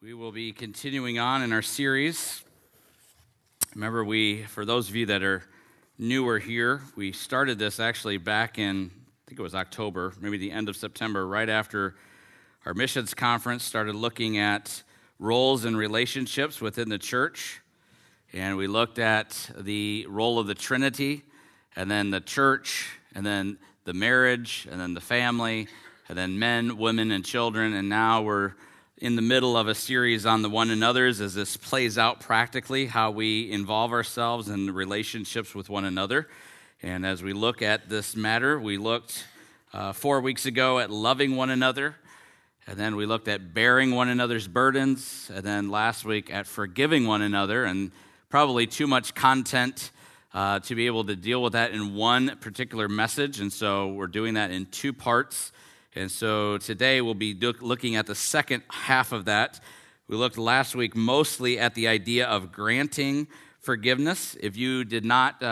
We will be continuing on in our series. Remember, for those of you that are newer here, we started this actually back in, I think it was October, maybe the end of September, right after our missions conference, started looking at roles and relationships within the church. And we looked at the role of the Trinity, and then the church, and then the marriage, and then the family, and then men, women, and children. And now we're in the middle of a series on the one another's as this plays out practically, how we involve ourselves in relationships with one another. And as we look at this matter, we looked 4 weeks ago at loving one another, and then we looked at bearing one another's burdens, and then last week at forgiving one another, and probably too much content to be able to deal with that in one particular message, and so we're doing that in two parts. And so today we'll be looking at the second half of that. We looked last week mostly at the idea of granting forgiveness. If you were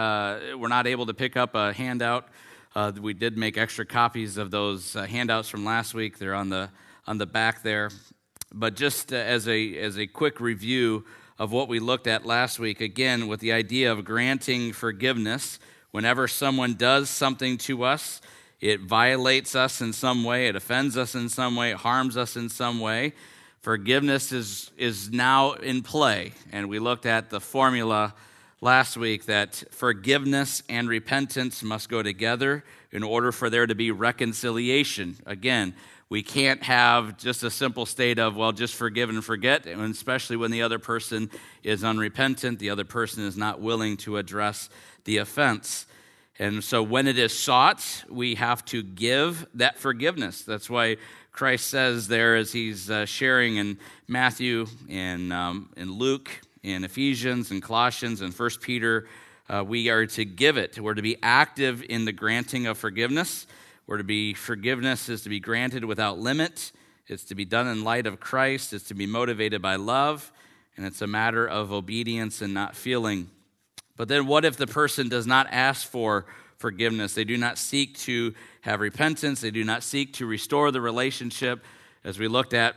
not able to pick up a handout, we did make extra copies of those handouts from last week. They're on the back there. But just as a quick review of what we looked at last week, again, with the idea of granting forgiveness, whenever someone does something to us, it violates us in some way, it offends us in some way, it harms us in some way, forgiveness is now in play. And we looked at the formula last week that forgiveness and repentance must go together in order for there to be reconciliation. Again, we can't have just a simple state of, well, just forgive and forget, and especially when the other person is unrepentant, the other person is not willing to address the offense. And so when it is sought, we have to give that forgiveness. That's why Christ says there as he's sharing in Matthew, in Luke, in Ephesians, in Colossians, and 1 Peter, we are to give it. We're to be active in the granting of forgiveness. Forgiveness is to be granted without limit. It's to be done in light of Christ. It's to be motivated by love. And it's a matter of obedience and not feeling. But then what if the person does not ask for forgiveness? They do not seek to have repentance. They do not seek to restore the relationship. As we looked at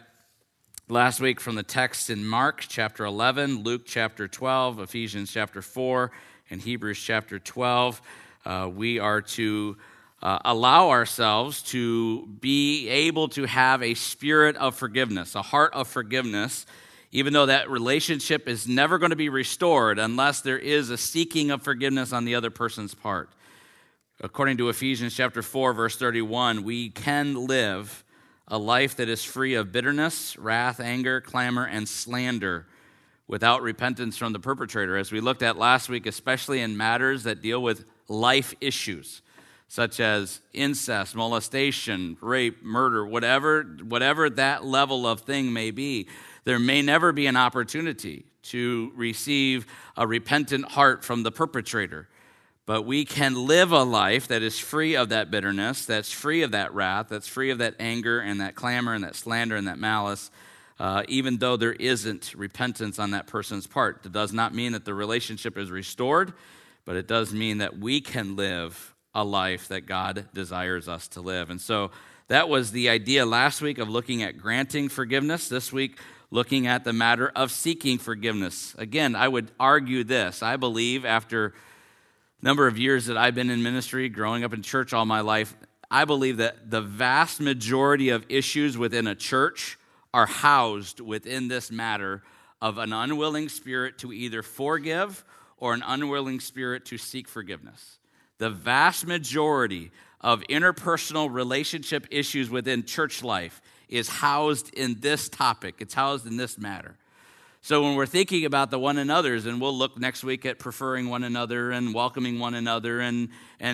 last week from the text in Mark chapter 11, Luke chapter 12, Ephesians chapter 4, and Hebrews chapter 12, we are to allow ourselves to be able to have a spirit of forgiveness, a heart of forgiveness, even though that relationship is never going to be restored unless there is a seeking of forgiveness on the other person's part. According to Ephesians chapter 4, verse 31, we can live a life that is free of bitterness, wrath, anger, clamor, and slander without repentance from the perpetrator. As we looked at last week, especially in matters that deal with life issues, such as incest, molestation, rape, murder, whatever that level of thing may be, there may never be an opportunity to receive a repentant heart from the perpetrator. But we can live a life that is free of that bitterness, that's free of that wrath, that's free of that anger and that clamor and that slander and that malice, even though there isn't repentance on that person's part. It does not mean that the relationship is restored, but it does mean that we can live a life that God desires us to live. And so that was the idea last week of looking at granting forgiveness. This week, looking at the matter of seeking forgiveness. Again, I would argue this. I believe after a number of years that I've been in ministry, growing up in church all my life, I believe that the vast majority of issues within a church are housed within this matter of an unwilling spirit to either forgive or an unwilling spirit to seek forgiveness. The vast majority of interpersonal relationship issues within church life is housed in this topic. It's housed in this matter. So when we're thinking about the one another's, and we'll look next week at preferring one another and welcoming one another and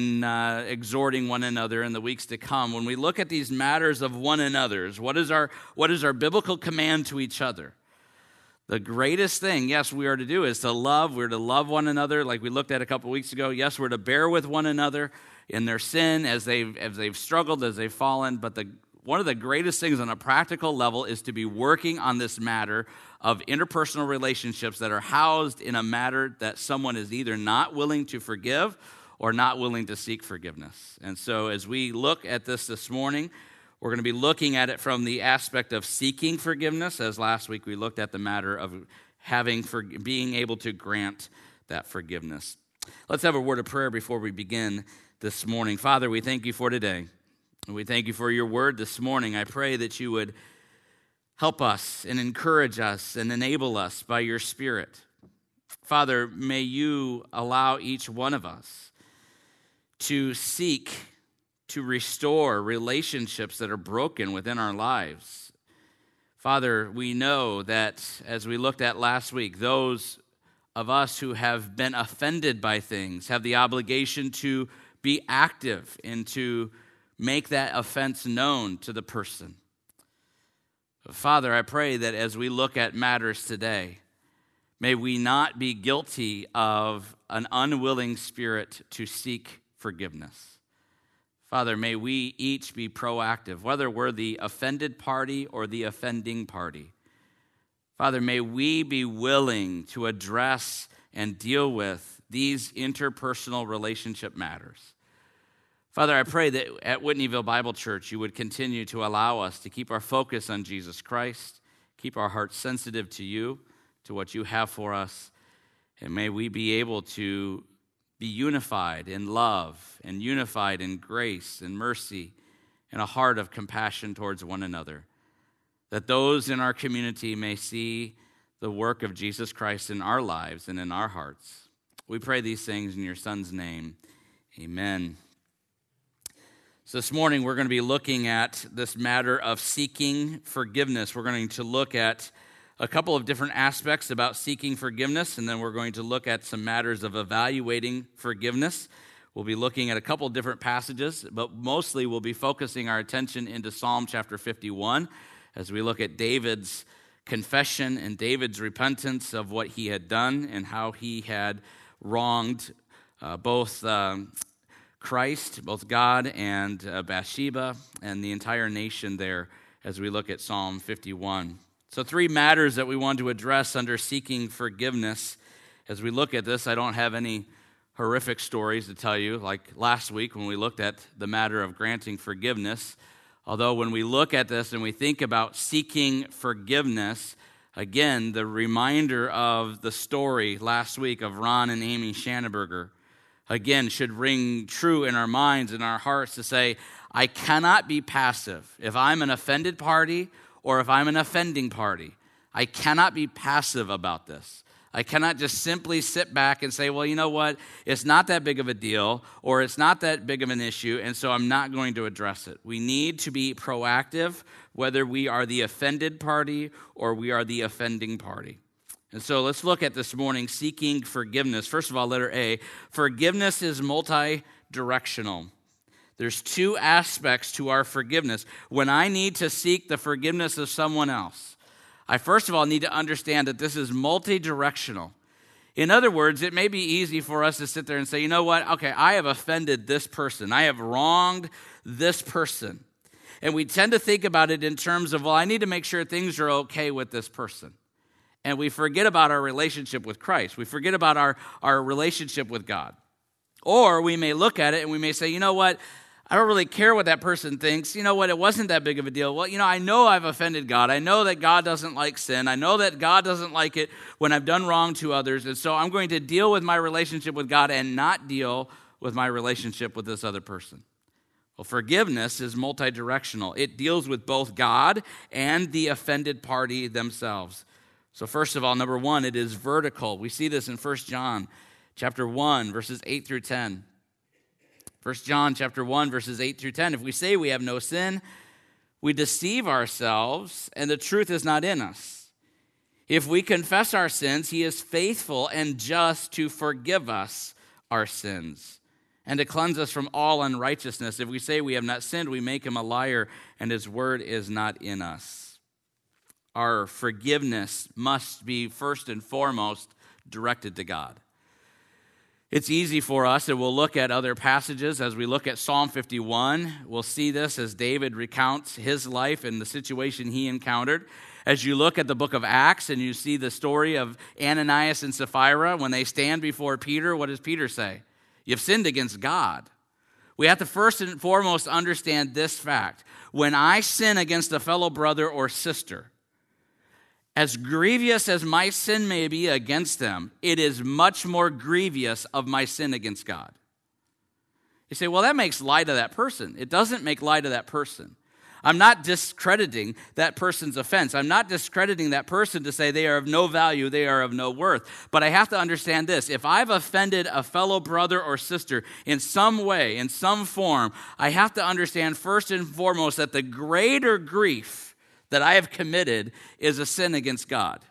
exhorting one another in the weeks to come, when we look at these matters of one another's, what is our biblical command to each other? The greatest thing, yes, we are to do is to love. We're to love one another like we looked at a couple weeks ago. Yes, we're to bear with one another in their sin as they've struggled, as they've fallen. But one of the greatest things on a practical level is to be working on this matter of interpersonal relationships that are housed in a matter that someone is either not willing to forgive or not willing to seek forgiveness. And so as we look at this morning, We're going to be looking at it from the aspect of seeking forgiveness, as last week we looked at the matter of being able to grant that forgiveness. Let's have a word of prayer before we begin this morning. Father, we thank you for today. We thank you for your word this morning. I pray that you would help us and encourage us and enable us by your Spirit. Father, may you allow each one of us to seek to restore relationships that are broken within our lives. Father, we know that, as we looked at last week, those of us who have been offended by things have the obligation to be active and to make that offense known to the person. Father, I pray that as we look at matters today, may we not be guilty of an unwilling spirit to seek forgiveness. Father, may we each be proactive, whether we're the offended party or the offending party. Father, may we be willing to address and deal with these interpersonal relationship matters. Father, I pray that at Whitneyville Bible Church, you would continue to allow us to keep our focus on Jesus Christ, keep our hearts sensitive to you, to what you have for us, and may we be able to be unified in love and unified in grace and mercy and a heart of compassion towards one another, that those in our community may see the work of Jesus Christ in our lives and in our hearts. We pray these things in your Son's name. Amen. So this morning we're going to be looking at this matter of seeking forgiveness. We're going to look at a couple of different aspects about seeking forgiveness, and then we're going to look at some matters of evaluating forgiveness. We'll be looking at a couple of different passages, but mostly we'll be focusing our attention into Psalm chapter 51 as we look at David's confession and David's repentance of what he had done and how he had wronged both Christ, both God and Bathsheba and the entire nation there as we look at Psalm 51. So 3 matters that we want to address under seeking forgiveness. As we look at this, I don't have any horrific stories to tell you, like last week when we looked at the matter of granting forgiveness. Although when we look at this and we think about seeking forgiveness, again, the reminder of the story last week of Ron and Amy Schanneberger, again, should ring true in our minds and our hearts to say, I cannot be passive. If I'm an offended party or if I'm an offending party, I cannot be passive about this. I cannot just simply sit back and say, well, you know what? It's not that big of a deal, or it's not that big of an issue, and so I'm not going to address it. We need to be proactive, whether we are the offended party or we are the offending party. And so let's look at this morning seeking forgiveness. First of all, letter A, forgiveness is multi-directional. There's 2 aspects to our forgiveness. When I need to seek the forgiveness of someone else, I first of all need to understand that this is multi-directional. In other words, it may be easy for us to sit there and say, you know what, okay, I have offended this person. I have wronged this person. And we tend to think about it in terms of, well, I need to make sure things are okay with this person. And we forget about our relationship with Christ. We forget about our relationship with God. Or we may look at it and we may say, you know what, I don't really care what that person thinks. You know what, it wasn't that big of a deal. Well, I know I've offended God. I know that God doesn't like sin. I know that God doesn't like it when I've done wrong to others. And so I'm going to deal with my relationship with God and not deal with my relationship with this other person. Well, forgiveness is multi-directional. It deals with both God and the offended party themselves. So first of all, number 1, it is vertical. We see this in 1 John chapter 1, verses 8 through 10. 1 John chapter 1, verses 8 through 10. If we say we have no sin, we deceive ourselves, and the truth is not in us. If we confess our sins, he is faithful and just to forgive us our sins and to cleanse us from all unrighteousness. If we say we have not sinned, we make him a liar, and his word is not in us. Our forgiveness must be first and foremost directed to God. It's easy for us, and we'll look at other passages. As we look at Psalm 51, we'll see this as David recounts his life and the situation he encountered. As you look at the book of Acts and you see the story of Ananias and Sapphira, when they stand before Peter, what does Peter say? You've sinned against God. We have to first and foremost understand this fact. When I sin against a fellow brother or sister, as grievous as my sin may be against them, it is much more grievous of my sin against God. You say, well, that makes light of that person. It doesn't make light of that person. I'm not discrediting that person's offense. I'm not discrediting that person to say they are of no value, they are of no worth. But I have to understand this. If I've offended a fellow brother or sister in some way, in some form, I have to understand first and foremost that the greater grief that I have committed is a sin against God.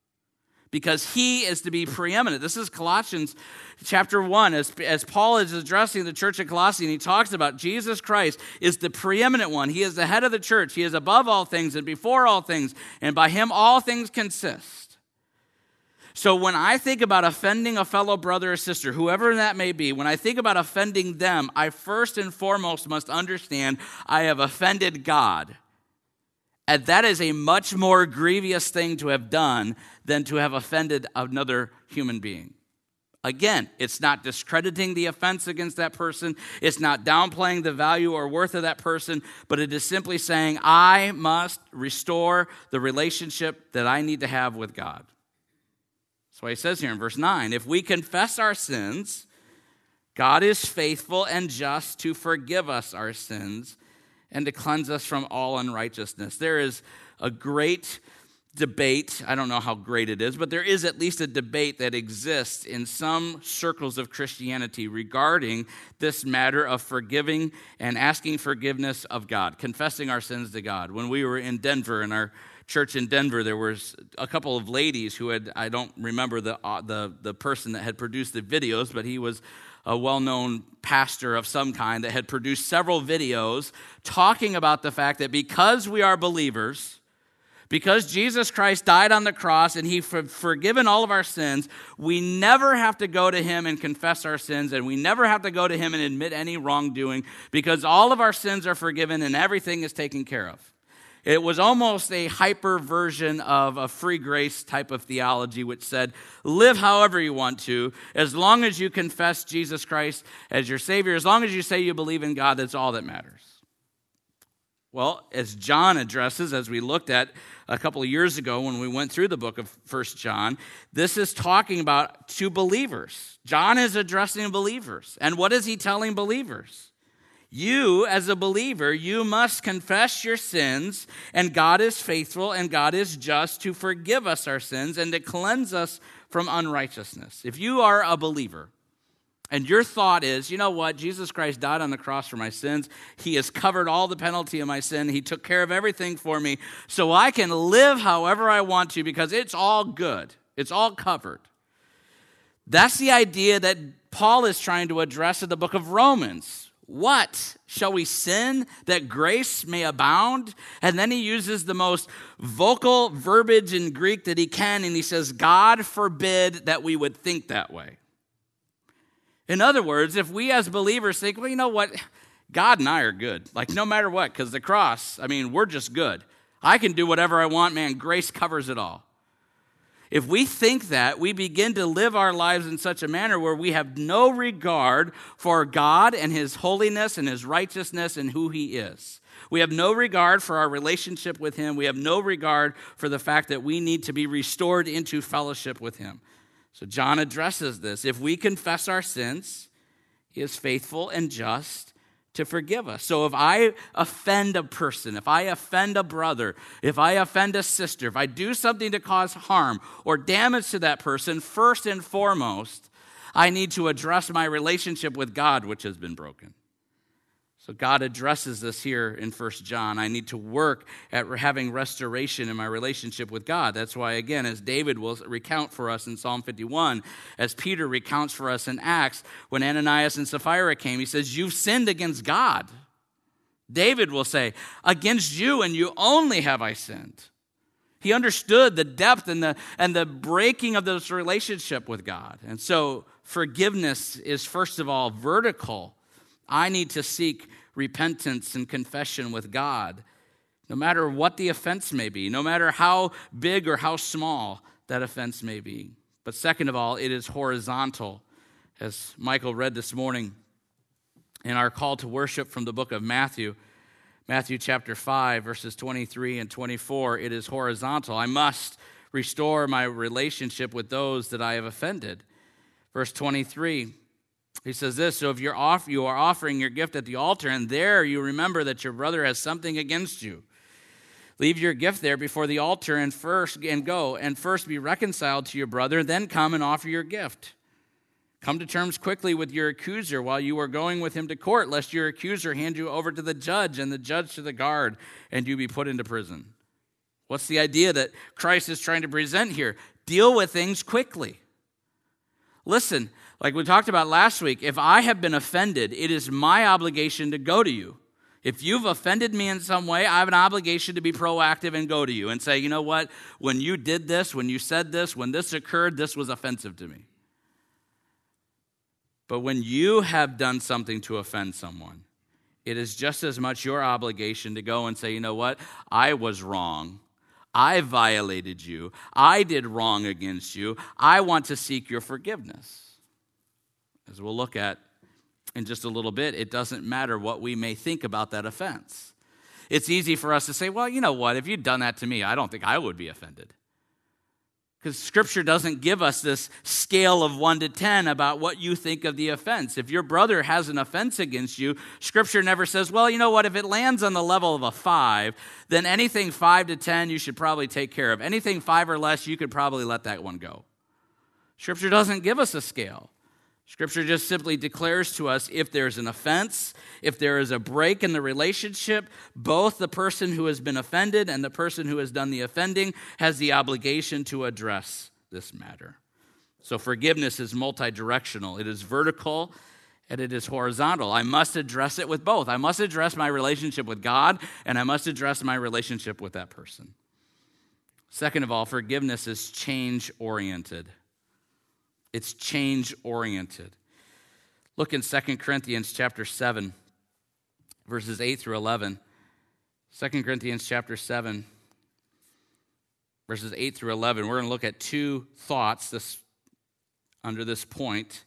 Because he is to be preeminent. This is Colossians chapter 1, as Paul is addressing the church at Colossae, and he talks about Jesus Christ is the preeminent one. He is the head of the church. He is above all things and before all things, and by him all things consist. So when I think about offending a fellow brother or sister, whoever that may be, when I think about offending them, I first and foremost must understand I have offended God. And that is a much more grievous thing to have done than to have offended another human being. Again, it's not discrediting the offense against that person. It's not downplaying the value or worth of that person, but it is simply saying, I must restore the relationship that I need to have with God. That's why he says here in verse 9, if we confess our sins, God is faithful and just to forgive us our sins and to cleanse us from all unrighteousness. There is a great debate. I don't know how great it is, but there is at least a debate that exists in some circles of Christianity regarding this matter of forgiving and asking forgiveness of God, confessing our sins to God. When we were in Denver, in our church in Denver, there was a couple of ladies who had, I don't remember the person that had produced the videos, but he was a well-known pastor of some kind that had produced several videos talking about the fact that because we are believers, because Jesus Christ died on the cross and he forgiven all of our sins, we never have to go to him and confess our sins, and we never have to go to him and admit any wrongdoing because all of our sins are forgiven and everything is taken care of. It was almost a hyper version of a free grace type of theology, which said, live however you want to, as long as you confess Jesus Christ as your Savior, as long as you say you believe in God, that's all that matters. Well, as John addresses, as we looked at a couple of years ago when we went through the book of 1 John, this is talking about two believers. John is addressing believers. And what is he telling believers? You, as a believer, you must confess your sins, and God is faithful and God is just to forgive us our sins and to cleanse us from unrighteousness. If you are a believer, and your thought is, you know what, Jesus Christ died on the cross for my sins. He has covered all the penalty of my sin. He took care of everything for me, so I can live however I want to because it's all good. It's all covered. That's the idea that Paul is trying to address in the book of Romans. What? Shall we sin that grace may abound? And then he uses the most vocal verbiage in Greek that he can, and he says, God forbid that we would think that way. In other words, if we as believers think, well, you know what? God and I are good. Like no matter what, because the cross, we're just good. I can do whatever I want, man. Grace covers it all. If we think that, we begin to live our lives in such a manner where we have no regard for God and his holiness and his righteousness and who he is. We have no regard for our relationship with him. We have no regard for the fact that we need to be restored into fellowship with him. So John addresses this. If we confess our sins, he is faithful and just to forgive us. So if I offend a person, if I offend a brother, if I offend a sister, if I do something to cause harm or damage to that person, first and foremost, I need to address my relationship with God, which has been broken. So God addresses this here in 1 John. I need to work at having restoration in my relationship with God. That's why, again, as David will recount for us in Psalm 51, as Peter recounts for us in Acts, when Ananias and Sapphira came, he says, you've sinned against God. David will say, against you and you only have I sinned. He understood the depth and the breaking of this relationship with God. And so forgiveness is, first of all, vertical. I need to seek repentance and confession with God, no matter what the offense may be, no matter how big or how small that offense may be. But second of all, it is horizontal. As Michael read this morning In our call to worship from the book of Matthew chapter 5, verses 23 and 24, it is horizontal. I must restore my relationship with those that I have offended. Verse 23, he says this, so if you are offering your gift at the altar, and there you remember that your brother has something against you, leave your gift there before the altar and go and first be reconciled to your brother, then come and offer your gift. Come to terms quickly with your accuser while you are going with him to court, lest your accuser hand you over to the judge and the judge to the guard, and you be put into prison. What's the idea that Christ is trying to present here? Deal with things quickly. Listen, like we talked about last week, if I have been offended, it is my obligation to go to you. If you've offended me in some way, I have an obligation to be proactive and go to you and say, you know what, when you did this, when you said this, when this occurred, this was offensive to me. But when you have done something to offend someone, it is just as much your obligation to go and say, you know what, I was wrong. I violated you. I did wrong against you. I want to seek your forgiveness. As we'll look at in just a little bit, it doesn't matter what we may think about that offense. It's easy for us to say, well, you know what, if you'd done that to me, I don't think I would be offended. Because Scripture doesn't give us this scale of 1 to 10 about what you think of the offense. If your brother has an offense against you, Scripture never says, well, you know what, if it lands on the level of a 5, then anything 5 to 10 you should probably take care of. Anything 5 or less, you could probably let that one go. Scripture doesn't give us a scale. Scripture just simply declares to us if there's an offense, if there is a break in the relationship, both the person who has been offended and the person who has done the offending has the obligation to address this matter. So forgiveness is multidirectional. It is vertical and it is horizontal. I must address it with both. I must address my relationship with God and I must address my relationship with that person. Second of all, forgiveness is change-oriented. It's change-oriented. Look in 2 Corinthians chapter 7, verses 8 through 11. 2 Corinthians chapter 7, verses 8 through 11. We're going to look at two thoughts under this point.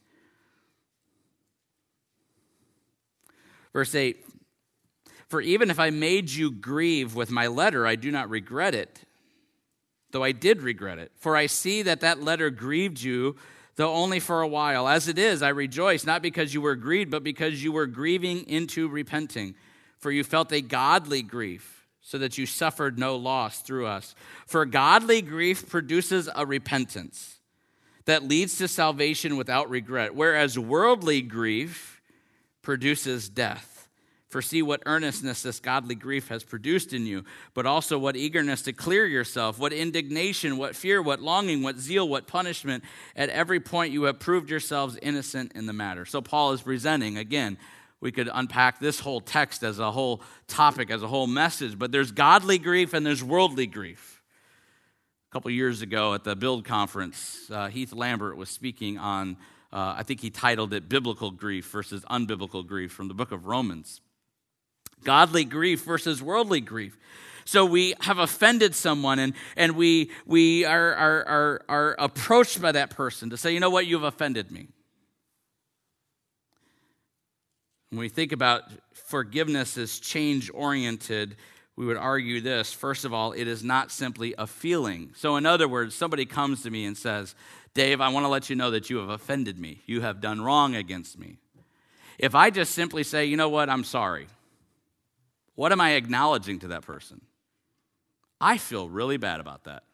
Verse 8, for even if I made you grieve with my letter, I do not regret it, though I did regret it. For I see that letter grieved you, though only for a while. As it is, I rejoice, not because you were grieved, but because you were grieving into repenting. For you felt a godly grief, so that you suffered no loss through us. For godly grief produces a repentance that leads to salvation without regret, whereas worldly grief produces death. For see what earnestness this godly grief has produced in you, but also what eagerness to clear yourself, what indignation, what fear, what longing, what zeal, what punishment. At every point you have proved yourselves innocent in the matter. So Paul is presenting, again, we could unpack this whole text as a whole topic, as a whole message, but there's godly grief and there's worldly grief. A couple years ago at the Build Conference, Heath Lambert was speaking on, I think he titled it Biblical Grief versus Unbiblical Grief from the book of Romans. Godly grief versus worldly grief. So we have offended someone and we are approached by that person to say, you know what, you've offended me. When we think about forgiveness as change-oriented, we would argue this. First of all, it is not simply a feeling. So in other words, somebody comes to me and says, Dave, I want to let you know that you have offended me. You have done wrong against me. If I just simply say, you know what, I'm sorry. What am I acknowledging to that person? I feel really bad about that.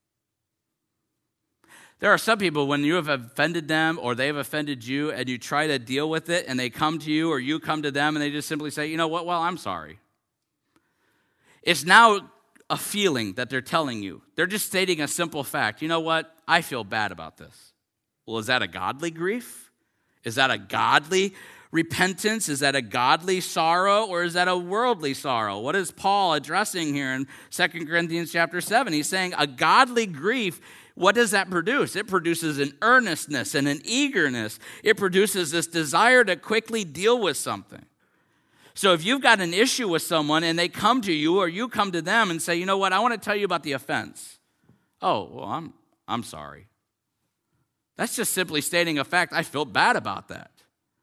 There are some people, when you have offended them or they have offended you and you try to deal with it and they come to you or you come to them and they just simply say, you know what, well, I'm sorry. It's now a feeling that they're telling you. They're just stating a simple fact. You know what, I feel bad about this. Well, is that a godly grief? Is that a godly repentance? Is that a godly sorrow or is that a worldly sorrow? What is Paul addressing here in 2 Corinthians chapter 7? He's saying a godly grief, what does that produce? It produces an earnestness and an eagerness. It produces this desire to quickly deal with something. So if you've got an issue with someone and they come to you or you come to them and say, you know what, I want to tell you about the offense. Oh, well, I'm sorry. That's just simply stating a fact. I feel bad about that.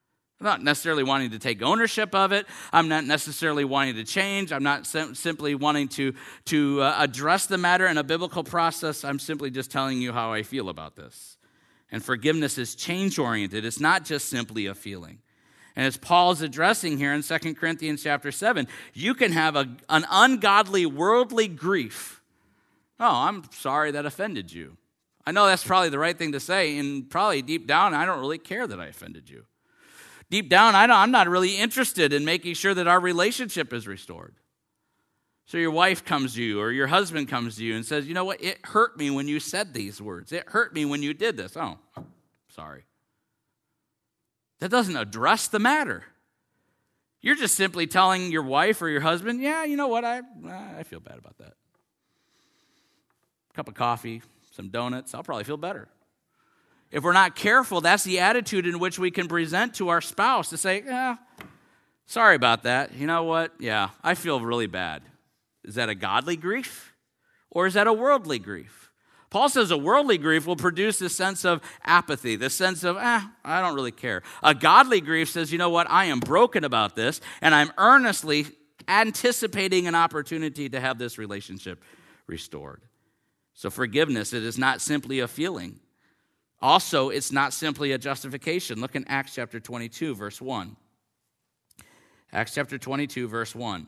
I'm not necessarily wanting to take ownership of it. I'm not necessarily wanting to change. I'm not simply wanting to address the matter in a biblical process. I'm simply just telling you how I feel about this. And forgiveness is change-oriented. It's not just simply a feeling. And as Paul's addressing here in 2 Corinthians chapter 7, you can have an ungodly, worldly grief. Oh, I'm sorry that offended you. I know that's probably the right thing to say, and probably deep down, I don't really care that I offended you. Deep down, I'm not really interested in making sure that our relationship is restored. So your wife comes to you or your husband comes to you and says, you know what, it hurt me when you said these words. It hurt me when you did this. Oh, sorry. That doesn't address the matter. You're just simply telling your wife or your husband, yeah, you know what, I feel bad about that. Cup of coffee, some donuts, I'll probably feel better. If we're not careful, that's the attitude in which we can present to our spouse to say, sorry about that. You know what? Yeah, I feel really bad. Is that a godly grief or is that a worldly grief? Paul says a worldly grief will produce this sense of apathy, this sense of, I don't really care. A godly grief says, you know what? I am broken about this and I'm earnestly anticipating an opportunity to have this relationship restored. So forgiveness, it is not simply a feeling. Also, it's not simply a justification. Look in Acts chapter 22, verse 1. Acts chapter 22, verse 1.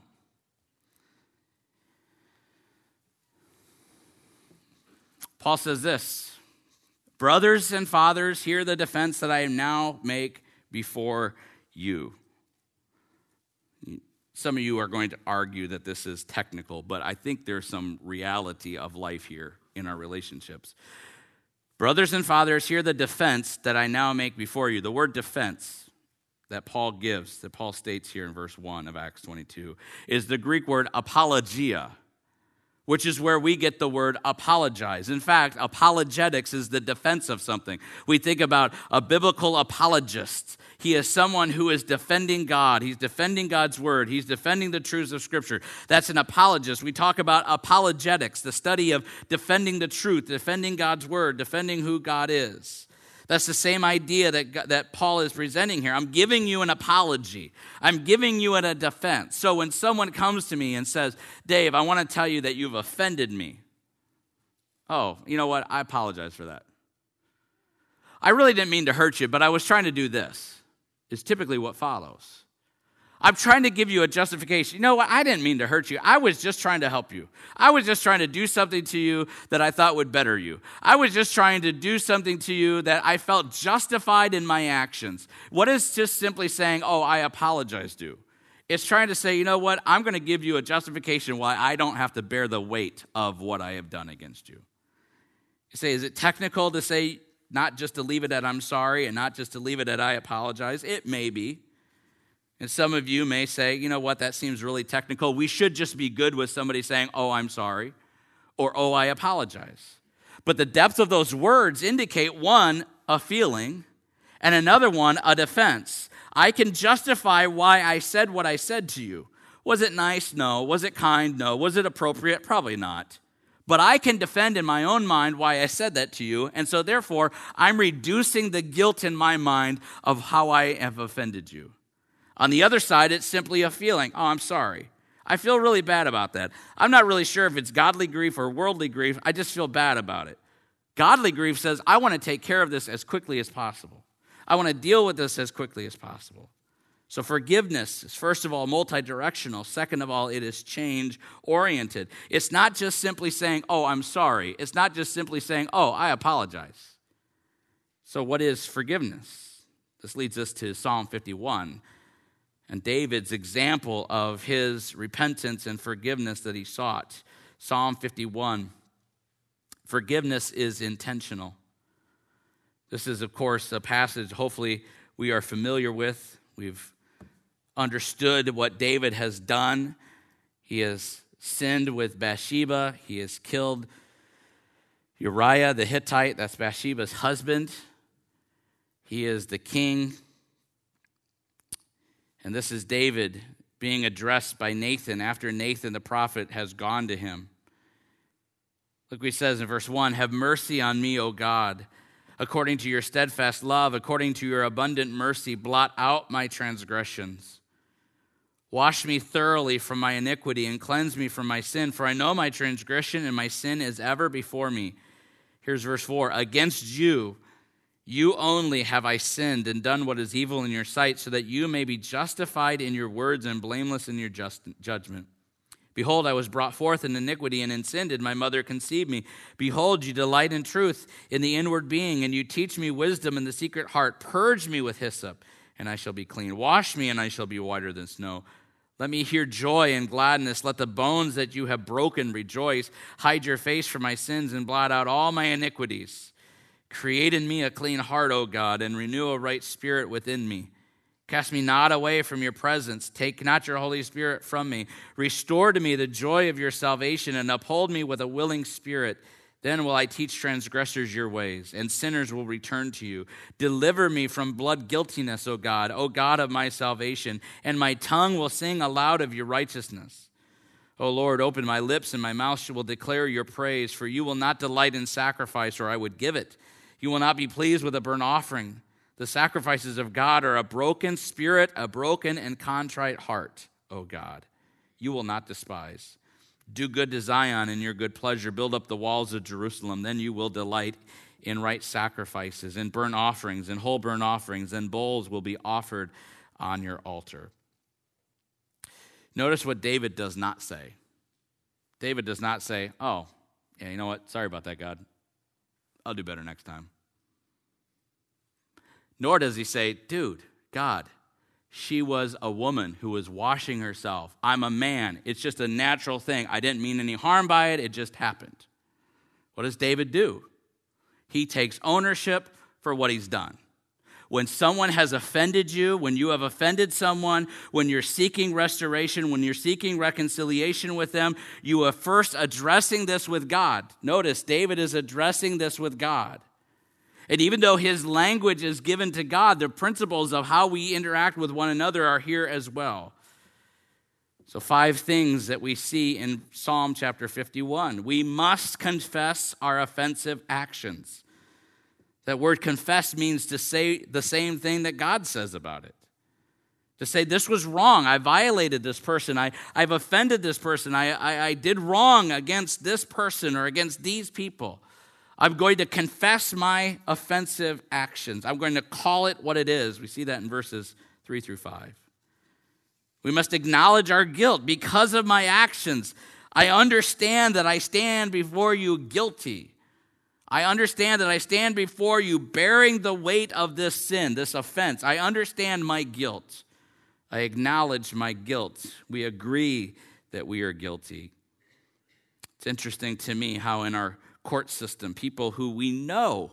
Paul says this, brothers and fathers, hear the defense that I now make before you. Some of you are going to argue that this is technical, but I think there's some reality of life here in our relationships. Brothers and fathers, hear the defense that I now make before you. The word defense that Paul gives, that Paul states here in verse 1 of Acts 22, is the Greek word apologia, which is where we get the word apologize. In fact, apologetics is the defense of something. We think about a biblical apologist. He is someone who is defending God. He's defending God's word. He's defending the truths of Scripture. That's an apologist. We talk about apologetics, the study of defending the truth, defending God's word, defending who God is. That's the same idea that Paul is presenting here. I'm giving you an apology. I'm giving you a defense. So when someone comes to me and says, Dave, I want to tell you that you've offended me. Oh, you know what? I apologize for that. I really didn't mean to hurt you, but I was trying to do this, is typically what follows. I'm trying to give you a justification. You know what? I didn't mean to hurt you. I was just trying to help you. I was just trying to do something to you that I thought would better you. I was just trying to do something to you that I felt justified in my actions. What is just simply saying, oh, I apologize to? It's trying to say, you know what? I'm going to give you a justification why I don't have to bear the weight of what I have done against you. You say, is it technical to say not just to leave it at I'm sorry and not just to leave it at I apologize? It may be. And some of you may say, you know what, that seems really technical. We should just be good with somebody saying, oh, I'm sorry, or oh, I apologize. But the depth of those words indicate, one, a feeling, and another one, a defense. I can justify why I said what I said to you. Was it nice? No. Was it kind? No. Was it appropriate? Probably not. But I can defend in my own mind why I said that to you, and so therefore, I'm reducing the guilt in my mind of how I have offended you. On the other side, it's simply a feeling. Oh, I'm sorry. I feel really bad about that. I'm not really sure if it's godly grief or worldly grief. I just feel bad about it. Godly grief says, I want to take care of this as quickly as possible. I want to deal with this as quickly as possible. So forgiveness is, first of all, multidirectional. Second of all, it is change-oriented. It's not just simply saying, oh, I'm sorry. It's not just simply saying, oh, I apologize. So what is forgiveness? This leads us to Psalm 51. And David's example of his repentance and forgiveness that he sought. Psalm 51. Forgiveness is intentional. This is, of course, a passage hopefully we are familiar with. We've understood what David has done. He has sinned with Bathsheba. He has killed Uriah the Hittite. That's Bathsheba's husband. He is the king. And this is David being addressed by Nathan after Nathan the prophet has gone to him. Look what he says in verse 1, have mercy on me, O God, According to your steadfast love, according to your abundant mercy, blot out my transgressions. Wash me thoroughly from my iniquity and cleanse me from my sin, for I know my transgression and my sin is ever before me. Here's verse 4. Against you, you only have I sinned and done what is evil in your sight, so that you may be justified in your words and blameless in your judgment. Behold, I was brought forth in iniquity, and in sin did my mother conceive me. Behold, you delight in truth in the inward being, and you teach me wisdom in the secret heart. Purge me with hyssop, and I shall be clean. Wash me, and I shall be whiter than snow. Let me hear joy and gladness. Let the bones that you have broken rejoice. Hide your face from my sins and blot out all my iniquities. Create in me a clean heart, O God, and renew a right spirit within me. Cast me not away from your presence. Take not your Holy Spirit from me. Restore to me the joy of your salvation and uphold me with a willing spirit. Then will I teach transgressors your ways, and sinners will return to you. Deliver me from blood guiltiness, O God of my salvation, and my tongue will sing aloud of your righteousness. O Lord, open my lips, and my mouth will declare your praise, for you will not delight in sacrifice, or I would give it. You will not be pleased with a burnt offering. The sacrifices of God are a broken spirit, a broken and contrite heart, O God. You will not despise. Do good to Zion in your good pleasure. Build up the walls of Jerusalem. Then you will delight in right sacrifices, in burnt offerings, in whole burnt offerings, and bulls will be offered on your altar. Notice what David does not say. David does not say, oh, yeah, you know what? Sorry about that, God. I'll do better next time. Nor does he say, dude, God, she was a woman who was washing herself. I'm a man. It's just a natural thing. I didn't mean any harm by it. It just happened. What does David do? He takes ownership for what he's done. When someone has offended you, when you have offended someone, when you're seeking restoration, when you're seeking reconciliation with them, you are first addressing this with God. Notice, David is addressing this with God. And even though his language is given to God, the principles of how we interact with one another are here as well. So 5 things that we see in Psalm chapter 51. We must confess our offensive actions. That word confess means to say the same thing that God says about it. To say, this was wrong. I violated this person. I've offended this person. I did wrong against this person or against these people. I'm going to confess my offensive actions. I'm going to call it what it is. We see that in verses 3 through 5. We must acknowledge our guilt because of my actions. I understand that I stand before you guilty. I understand that I stand before you bearing the weight of this sin, this offense. I understand my guilt. I acknowledge my guilt. We agree that we are guilty. It's interesting to me how in our court system, people who we know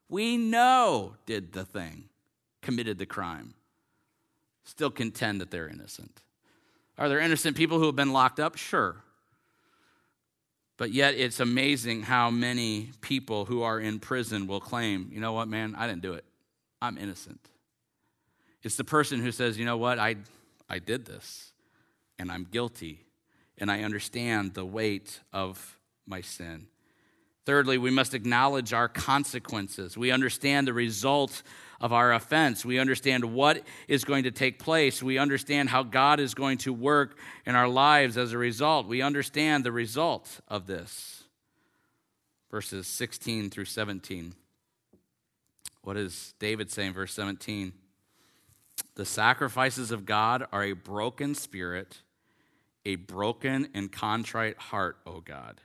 did the thing, committed the crime, still contend that they're innocent. Are there innocent people who have been locked up? Sure. But yet it's amazing how many people who are in prison will claim, you know what, man, I didn't do it. I'm innocent. It's the person who says, you know what, I did this, and I'm guilty, and I understand the weight of my sin. Thirdly, we must acknowledge our consequences. We understand the result of our offense. We understand what is going to take place. We understand how God is going to work in our lives as a result. We understand the result of this. Verses 16 through 17. What does David say in verse 17? The sacrifices of God are a broken spirit, a broken and contrite heart, O God.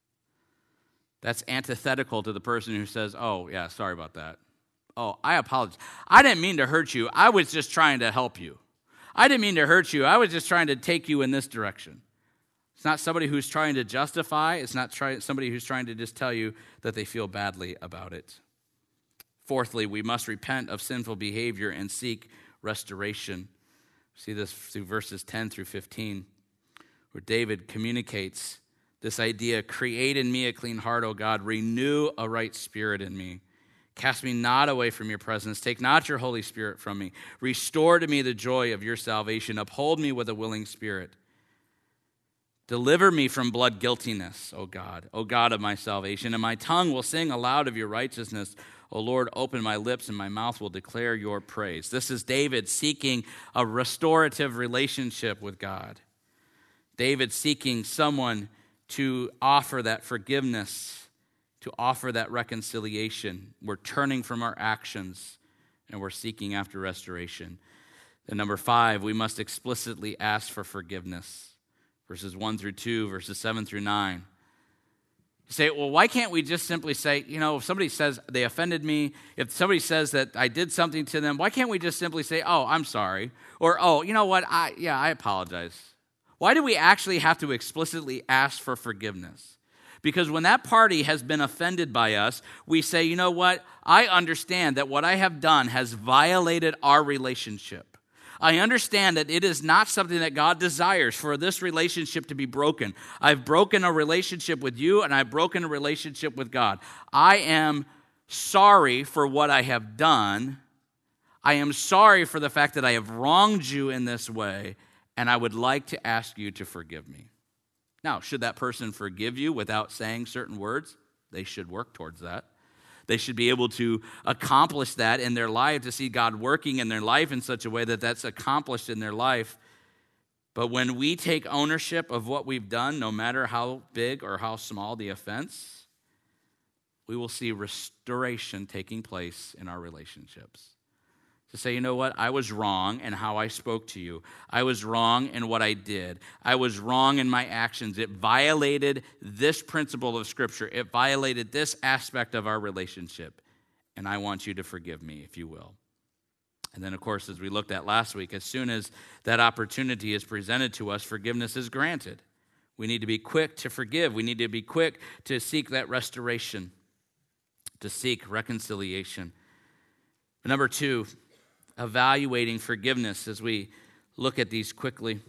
That's antithetical to the person who says, oh, yeah, sorry about that. Oh, I apologize. I didn't mean to hurt you. I was just trying to help you. I didn't mean to hurt you. I was just trying to take you in this direction. It's not somebody who's trying to justify. It's not somebody who's trying to just tell you that they feel badly about it. Fourthly, we must repent of sinful behavior and seek restoration. See this through verses 10 through 15, where David communicates this idea, create in me a clean heart, O God, renew a right spirit in me. Cast me not away from your presence. Take not your Holy Spirit from me. Restore to me the joy of your salvation. Uphold me with a willing spirit. Deliver me from blood guiltiness, O God of my salvation, and my tongue will sing aloud of your righteousness. O Lord, open my lips, and my mouth will declare your praise. This is David seeking a restorative relationship with God. David seeking someone to offer that forgiveness, to offer that reconciliation. We're turning from our actions, and we're seeking after restoration. And number 5, we must explicitly ask for forgiveness. Verses 1 through 2, verses 7 through 9. You say, well, why can't we just simply say, if somebody says they offended me, if somebody says that I did something to them, why can't we just simply say, oh, I'm sorry? Or, oh, you know what, I apologize. Why do we actually have to explicitly ask for forgiveness? Because when that party has been offended by us, we say, you know what, I understand that what I have done has violated our relationship. I understand that it is not something that God desires for this relationship to be broken. I've broken a relationship with you, and I've broken a relationship with God. I am sorry for what I have done. I am sorry for the fact that I have wronged you in this way, and I would like to ask you to forgive me. Now, should that person forgive you without saying certain words? They should work towards that. They should be able to accomplish that in their life, to see God working in their life in such a way that that's accomplished in their life. But when we take ownership of what we've done, no matter how big or how small the offense, we will see restoration taking place in our relationships. To say, you know what, I was wrong in how I spoke to you. I was wrong in what I did. I was wrong in my actions. It violated this principle of Scripture. It violated this aspect of our relationship. And I want you to forgive me, if you will. And then, of course, as we looked at last week, as soon as that opportunity is presented to us, forgiveness is granted. We need to be quick to forgive. We need to be quick to seek that restoration, to seek reconciliation. Number 2, evaluating forgiveness as we look at these quickly.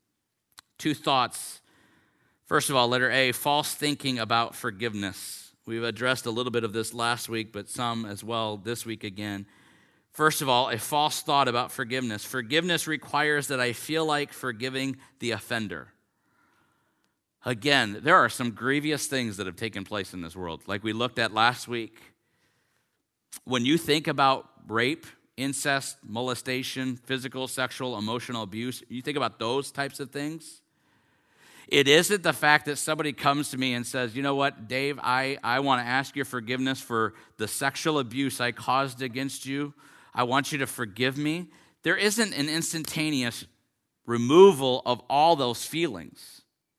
2 thoughts. First of all, letter A, false thinking about forgiveness. We've addressed a little bit of this last week, but some as well this week again. First of all, a false thought about forgiveness. Forgiveness requires that I feel like forgiving the offender. Again, there are some grievous things that have taken place in this world, like we looked at last week. When you think about rape, incest, molestation, physical, sexual, emotional abuse, you think about those types of things, it isn't the fact that somebody comes to me and says, you know what, Dave, I want to ask your forgiveness for the sexual abuse I caused against you. I want you to forgive me. There isn't an instantaneous removal of all those feelings.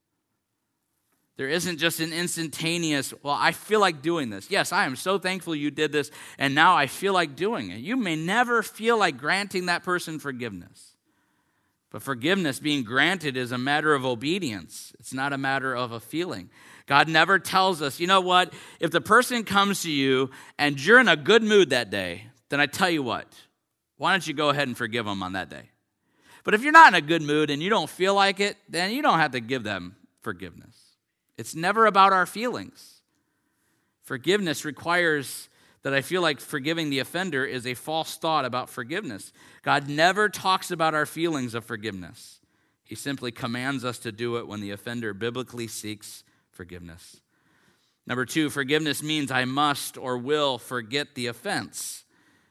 There isn't just an instantaneous, well, I feel like doing this. Yes, I am so thankful you did this, and now I feel like doing it. You may never feel like granting that person forgiveness. But forgiveness being granted is a matter of obedience. It's not a matter of a feeling. God never tells us, you know what, if the person comes to you and you're in a good mood that day, then I tell you what, why don't you go ahead and forgive them on that day? But if you're not in a good mood and you don't feel like it, then you don't have to give them forgiveness. It's never about our feelings. Forgiveness requires that I feel like forgiving the offender is a false thought about forgiveness. God never talks about our feelings of forgiveness. He simply commands us to do it when the offender biblically seeks forgiveness. Number 2, forgiveness means I must or will forget the offense.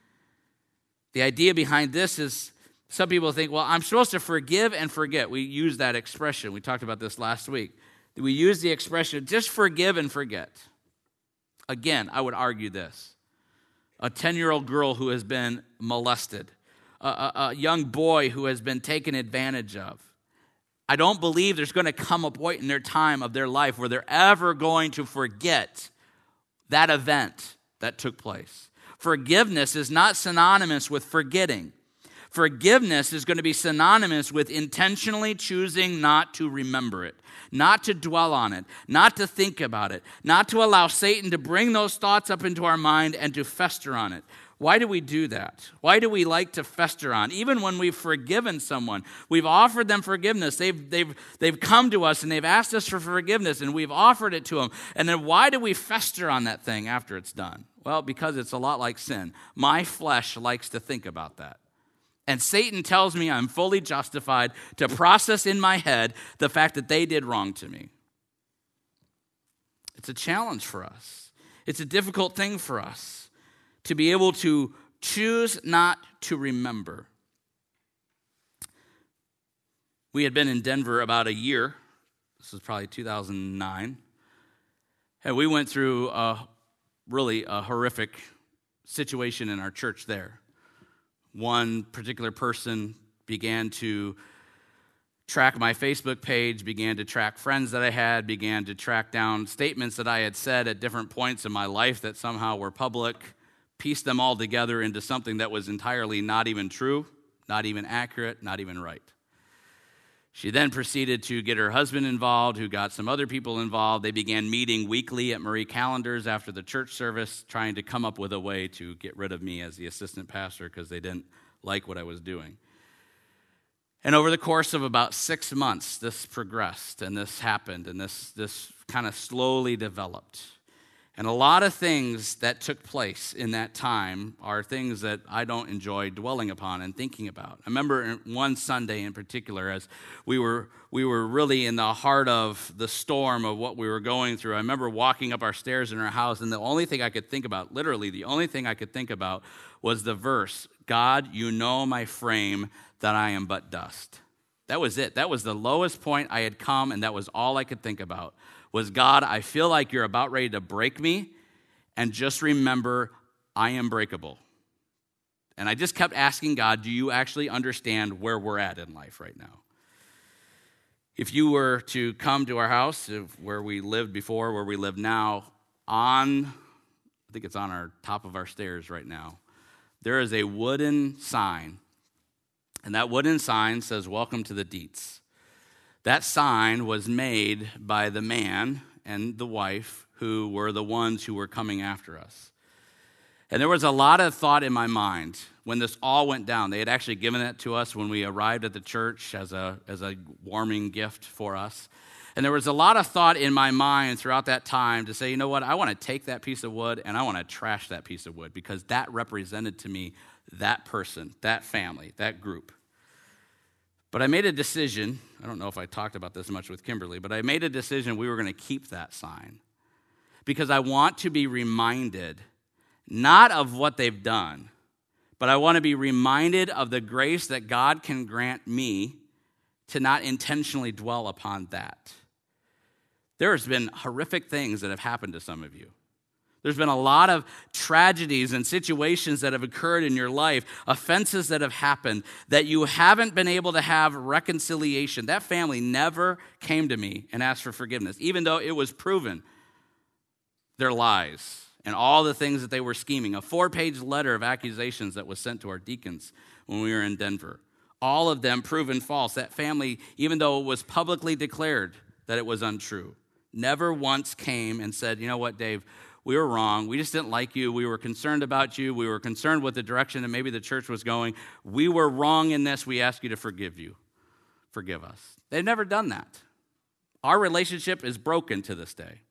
The idea behind this is some people think, well, I'm supposed to forgive and forget. We use that expression. We talked about this last week. We use the expression, just forgive and forget. Again, I would argue this. A 10-year-old girl who has been molested, a young boy who has been taken advantage of. I don't believe there's going to come a point in their time of their life where they're ever going to forget that event that took place. Forgiveness is not synonymous with forgetting. Forgiveness is going to be synonymous with intentionally choosing not to remember it, not to dwell on it, not to think about it, not to allow Satan to bring those thoughts up into our mind and to fester on it. Why do we do that? Why do we like to fester on? Even when we've forgiven someone, we've offered them forgiveness. They've come to us and they've asked us for forgiveness and we've offered it to them. And then why do we fester on that thing after it's done? Well, because it's a lot like sin. My flesh likes to think about that. And Satan tells me I'm fully justified to process in my head the fact that they did wrong to me. It's a challenge for us. It's a difficult thing for us to be able to choose not to remember. We had been in Denver about a year. This was probably 2009. And we went through really a horrific situation in our church there. One particular person began to track my Facebook page, began to track friends that I had, began to track down statements that I had said at different points in my life that somehow were public, pieced them all together into something that was entirely not even true, not even accurate, not even right. She then proceeded to get her husband involved, who got some other people involved. They began meeting weekly at Marie Callender's after the church service, trying to come up with a way to get rid of me as the assistant pastor because they didn't like what I was doing. And over the course of about 6 months, this progressed, and this happened, and this kind of slowly developed. And a lot of things that took place in that time are things that I don't enjoy dwelling upon and thinking about. I remember one Sunday in particular, as we were really in the heart of the storm of what we were going through. I remember walking up our stairs in our house, and the only thing I could think about, literally the only thing I could think about, was the verse, "God, you know my frame, that I am but dust." That was it. That was the lowest point I had come, and that was all I could think about. Was, God, I feel like you're about ready to break me, and just remember, I am breakable. And I just kept asking God, do you actually understand where we're at in life right now? If you were to come to our house, where we lived before, where we live now, I think it's on our top of our stairs right now, there is a wooden sign, and that wooden sign says, "Welcome to the Dietz." That sign was made by the man and the wife who were the ones who were coming after us. And there was a lot of thought in my mind when this all went down. They had actually given it to us when we arrived at the church as a warming gift for us. And there was a lot of thought in my mind throughout that time to say, you know what, I want to take that piece of wood and I want to trash that piece of wood because that represented to me that person, that family, that group. But I made a decision. I don't know if I talked about this much with Kimberly, but I made a decision we were going to keep that sign because I want to be reminded not of what they've done, but I want to be reminded of the grace that God can grant me to not intentionally dwell upon that. There's been horrific things that have happened to some of you. There's been a lot of tragedies and situations that have occurred in your life, offenses that have happened, that you haven't been able to have reconciliation. That family never came to me and asked for forgiveness, even though it was proven their lies and all the things that they were scheming. A 4-page letter of accusations that was sent to our deacons when we were in Denver. All of them proven false. That family, even though it was publicly declared that it was untrue, never once came and said, you know what, Dave, we were wrong. We just didn't like you. We were concerned about you. We were concerned with the direction that maybe the church was going. We were wrong in this. We ask you to forgive you. Forgive us. They've never done that. Our relationship is broken to this day.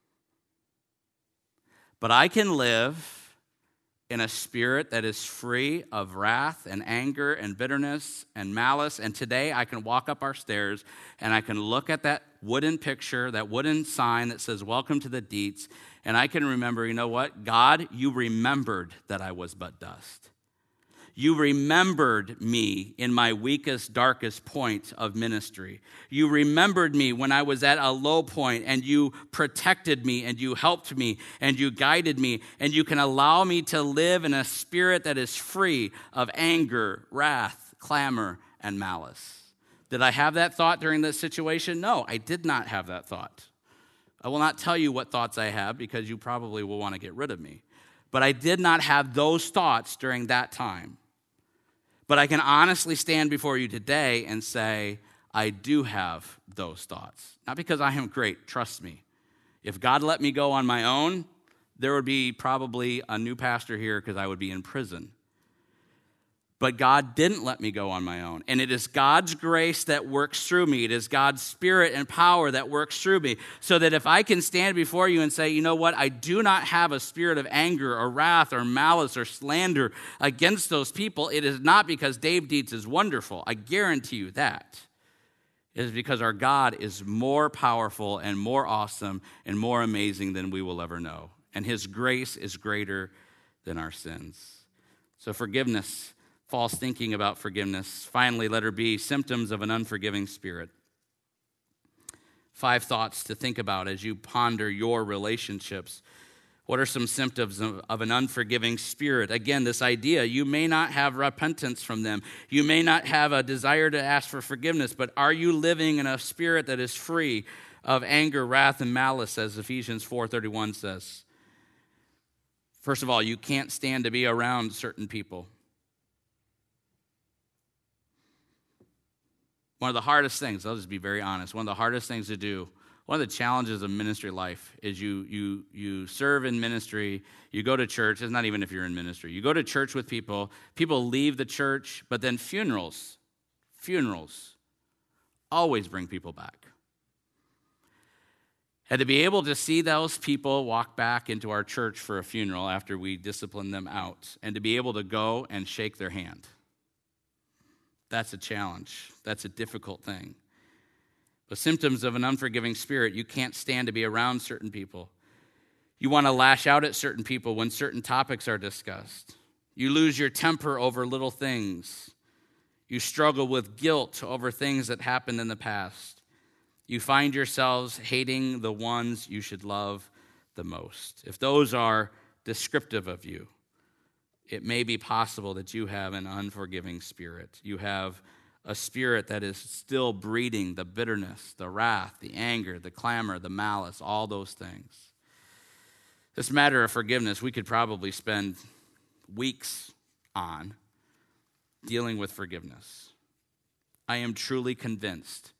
But I can live in a spirit that is free of wrath and anger and bitterness and malice. And today I can walk up our stairs and I can look at that wooden picture, that wooden sign that says, "Welcome to the Dietz," and I can remember, you know what? God, you remembered that I was but dust. You remembered me in my weakest, darkest point of ministry. You remembered me when I was at a low point, and you protected me, and you helped me, and you guided me, and you can allow me to live in a spirit that is free of anger, wrath, clamor, and malice. Did I have that thought during this situation? No, I did not have that thought. I will not tell you what thoughts I have because you probably will want to get rid of me. But I did not have those thoughts during that time. But I can honestly stand before you today and say, I do have those thoughts. Not because I am great, trust me. If God let me go on my own, there would be probably a new pastor here because I would be in prison. But God didn't let me go on my own. And it is God's grace that works through me. It is God's spirit and power that works through me. So that if I can stand before you and say, you know what, I do not have a spirit of anger or wrath or malice or slander against those people, it is not because Dave Dietz is wonderful. I guarantee you that. It is because our God is more powerful and more awesome and more amazing than we will ever know. And his grace is greater than our sins. So forgiveness. False thinking about forgiveness. Finally, letter B, symptoms of an unforgiving spirit. 5 thoughts to think about as you ponder your relationships. What are some symptoms of an unforgiving spirit? Again, this idea, you may not have repentance from them. You may not have a desire to ask for forgiveness, but are you living in a spirit that is free of anger, wrath, and malice, as Ephesians 4:31 says? First of all, you can't stand to be around certain people. One of the hardest things, I'll just be very honest, one of the hardest things to do, one of the challenges of ministry life is you serve in ministry, you go to church, it's not even if you're in ministry, you go to church with people leave the church, but then funerals always bring people back. And to be able to see those people walk back into our church for a funeral after we discipline them out, and to be able to go and shake their hand. That's a challenge. That's a difficult thing. The symptoms of an unforgiving spirit, you can't stand to be around certain people. You want to lash out at certain people when certain topics are discussed. You lose your temper over little things. You struggle with guilt over things that happened in the past. You find yourselves hating the ones you should love the most. If those are descriptive of you, it may be possible that you have an unforgiving spirit. You have a spirit that is still breeding the bitterness, the wrath, the anger, the clamor, the malice, all those things. This matter of forgiveness, we could probably spend weeks on dealing with forgiveness. I am truly convinced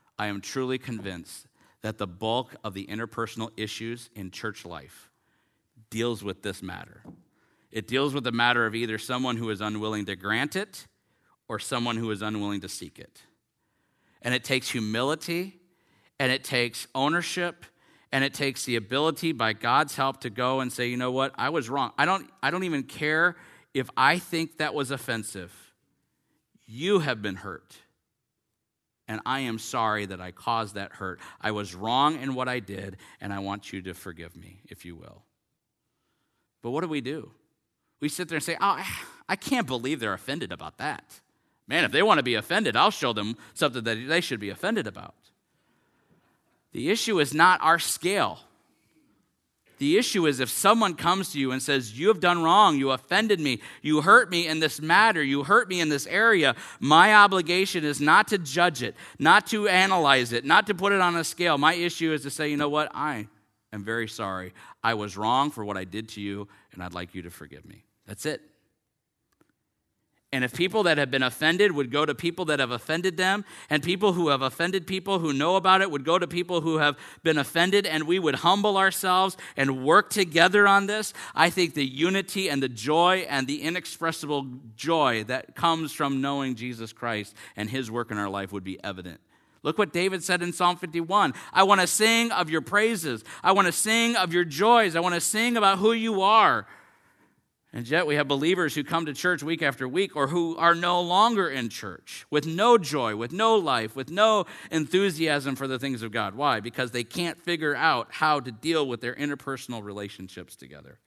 that the bulk of the interpersonal issues in church life deals with this matter. It deals with the matter of either someone who is unwilling to grant it or someone who is unwilling to seek it. And it takes humility, and it takes ownership, and it takes the ability by God's help to go and say, you know what, I was wrong. I don't even care if I think that was offensive. You have been hurt, and I am sorry that I caused that hurt. I was wrong in what I did, and I want you to forgive me, if you will. But what do? We sit there and say, oh, I can't believe they're offended about that. Man, if they want to be offended, I'll show them something that they should be offended about. The issue is not our scale. The issue is if someone comes to you and says, you have done wrong, you offended me, you hurt me in this matter, you hurt me in this area, my obligation is not to judge it, not to analyze it, not to put it on a scale. My issue is to say, you know what, I am very sorry. I was wrong for what I did to you, and I'd like you to forgive me. That's it. And if people that have been offended would go to people that have offended them, and people who have offended people who know about it would go to people who have been offended, and we would humble ourselves and work together on this, I think the unity and the joy and the inexpressible joy that comes from knowing Jesus Christ and his work in our life would be evident. Look what David said in Psalm 51. I want to sing of your praises. I want to sing of your joys. I want to sing about who you are. And yet we have believers who come to church week after week or who are no longer in church with no joy, with no life, with no enthusiasm for the things of God. Why? Because they can't figure out how to deal with their interpersonal relationships together.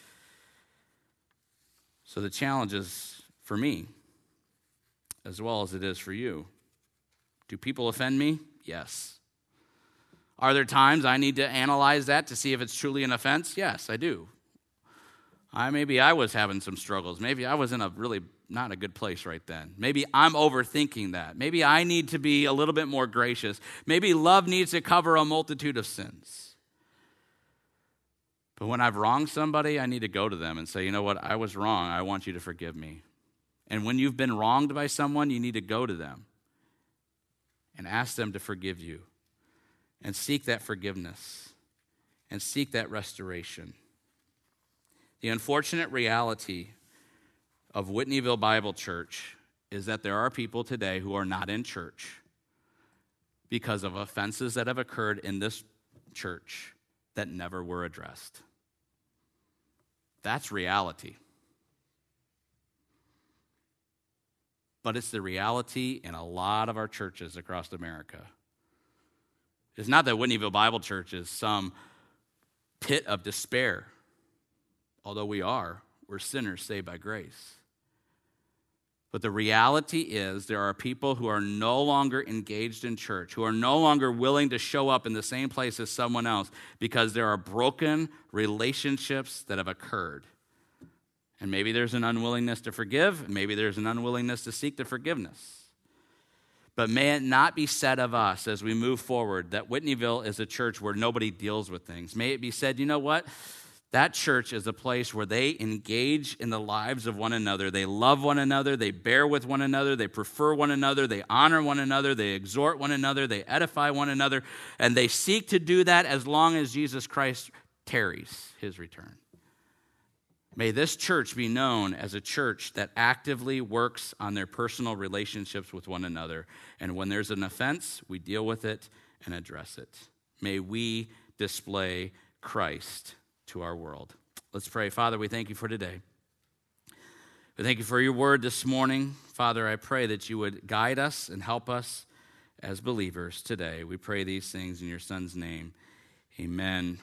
So the challenge is for me as well as it is for you. Do people offend me? Yes. Are there times I need to analyze that to see if it's truly an offense? Yes, I do. Maybe I was having some struggles. Maybe I was in a really not a good place right then. Maybe I'm overthinking that. Maybe I need to be a little bit more gracious. Maybe love needs to cover a multitude of sins. But when I've wronged somebody, I need to go to them and say, you know what, I was wrong. I want you to forgive me. And when you've been wronged by someone, you need to go to them and ask them to forgive you and seek that forgiveness and seek that restoration. The unfortunate reality of Whitneyville Bible Church is that there are people today who are not in church because of offenses that have occurred in this church that never were addressed. That's reality. But it's the reality in a lot of our churches across America. It's not that Whitneyville Bible Church is some pit of despair, although we're sinners saved by grace. But the reality is there are people who are no longer engaged in church, who are no longer willing to show up in the same place as someone else because there are broken relationships that have occurred. And maybe there's an unwillingness to forgive, maybe there's an unwillingness to seek the forgiveness. But may it not be said of us as we move forward that Whitneyville is a church where nobody deals with things. May it be said, you know what? That church is a place where they engage in the lives of one another. They love one another. They bear with one another. They prefer one another. They honor one another. They exhort one another. They edify one another. And they seek to do that as long as Jesus Christ tarries his return. May this church be known as a church that actively works on their personal relationships with one another. And when there's an offense, we deal with it and address it. May we display Christ to our world. Let's pray. Father, we thank you for today. We thank you for your word this morning. Father, I pray that you would guide us and help us as believers today. We pray these things in your Son's name. Amen.